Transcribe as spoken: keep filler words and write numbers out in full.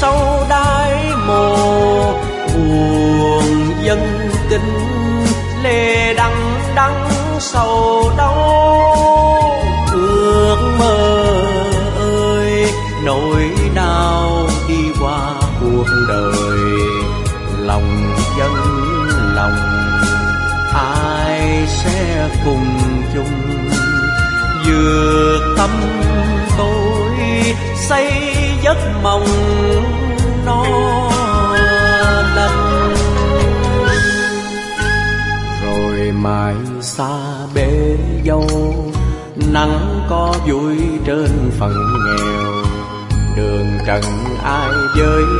lâu đái mồ buồn dân kinh lê đắng đắng sầu đau ước mơ ơi nỗi đau đi qua cuộc đời lòng dân lòng ai sẽ cùng chung vượt tâm tôi xây giấc mộng no lành rồi mai xa bể dâu nắng có vui trên phần nghèo đường trần ai với